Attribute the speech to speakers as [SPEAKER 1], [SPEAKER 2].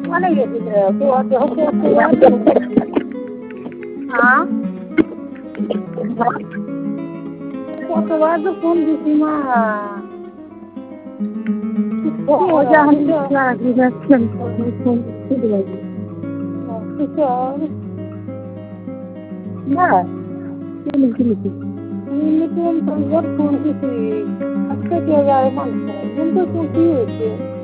[SPEAKER 1] মানে हाँ फोटो तो फोन दिखी हो जा फोन दिखी अच्छा क्या जाए मन फोन तो की